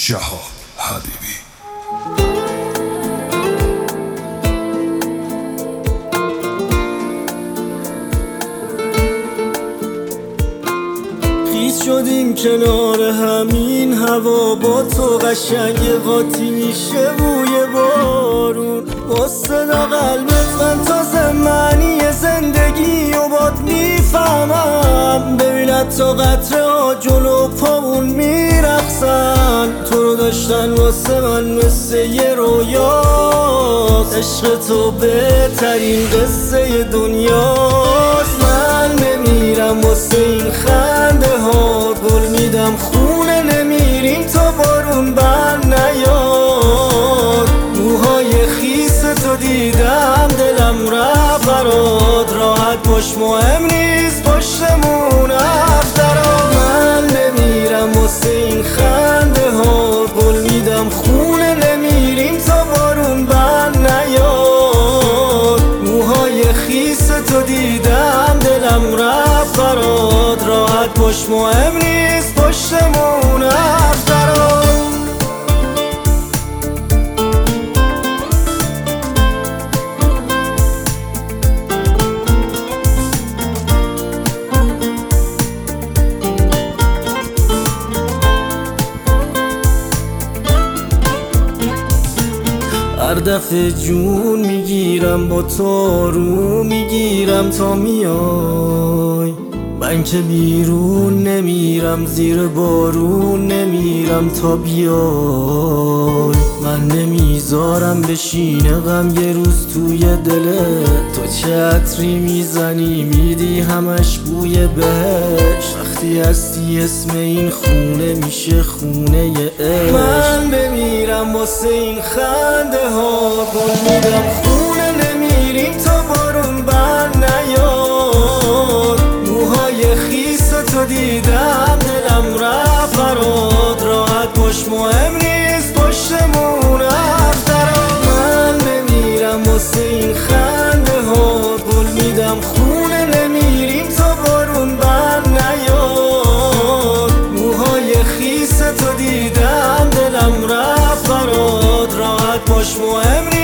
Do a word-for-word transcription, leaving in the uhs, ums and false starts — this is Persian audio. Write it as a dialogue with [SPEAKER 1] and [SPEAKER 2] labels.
[SPEAKER 1] جهاد حبیبی.
[SPEAKER 2] خیز شدیم کنار همین هوا، با تو قشنگ قاطی میشه بوی بارون. با صدا قلبت من تازه معنی زندگی و باد میفهمم. ببینت تا قطره ها جلو پامون میرقصن. تو رو داشتن واسه من مثل یه رویاست. عشق تو بهترین قصه دنیاست. من نمیرم واسه این خنده ها، گل میدم خونه نمیریم تا بارون بر نیاد. موهای خیس تو دیدم دلم رفت برات. راحت باش مهم نیست پشتمون افترا. من نمیرم واسه این خنده ها، گل میدم خونه نمیریم تا بارون بر نیاد. موهای خیس تو دیدم دلم رفت برات. راحت باش مهم نیست پشتمون افترا. هر دفعه جون میگیرم با تو رو میگیرم تا میای. من که بیرون نمیرم زیر بارون نمیرم تا بیای. من نمیذارم بشینه غم یه روز توی دلت. تو چه عطری میزنی میدی همش بوی بهشت. وقتی هستی اسم این خونه میشه خونه عشق. من بمیرم واسه این خنده ها، گل میدم خونه نمیریم تا بارون بر نیاد. موهای خیس تو دیدم دلم رفت برات. راحت باش مهم نیست پشتمون افترا. من نمیرم واسه این خنده ها، گل میدم خونه نمیریم تا بارون بر نیاد. موهای خیس تو دیدم دلم رفت برات. راحت باش مهم